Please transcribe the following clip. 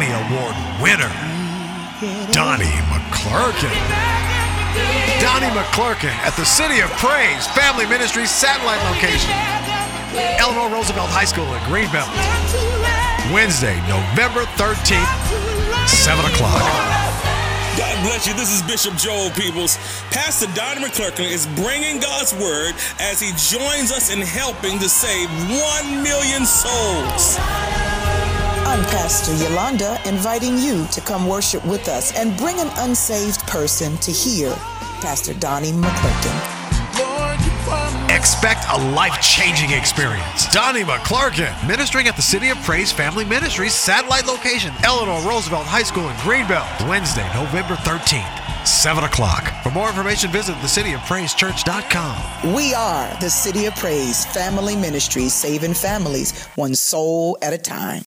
Grammy Award winner, Donnie McClurkin. Donnie McClurkin at the City of Praise Family Ministries satellite location, Eleanor Roosevelt High School in Greenbelt. Wednesday, November 13th, 7 o'clock. God bless you. This is Bishop Joel Peebles. Pastor Donnie McClurkin is bringing God's word as he joins us in helping to save 1 million souls. I'm Pastor Yolanda, inviting you to come worship with us and bring an unsaved person to hear Pastor Donnie McClurkin. Expect a life-changing experience. Donnie McClurkin, ministering at the City of Praise Family Ministries satellite location, Eleanor Roosevelt High School in Greenbelt. Wednesday, November 13th, 7 o'clock. For more information, visit thecityofpraisechurch.com. We are the City of Praise Family Ministries, saving families one soul at a time.